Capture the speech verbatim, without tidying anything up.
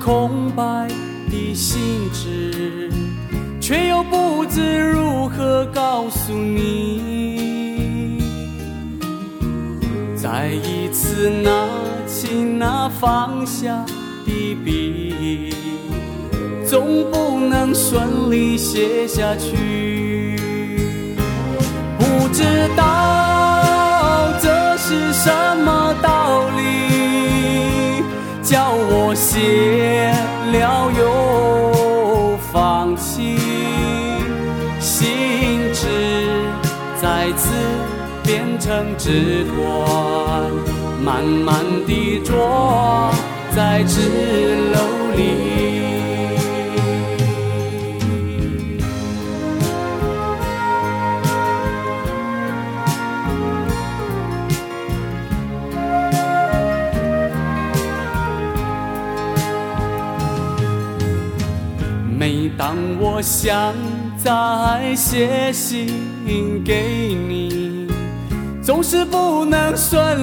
空白的心智，却又不知如何告诉你。再一次拿起那放下的笔，总不能顺利写下去。不知道这是什么道理，叫我写了又放弃，心智再次变成纸团，慢慢地着在纸篓里。每当我想再写信给你，总是不能顺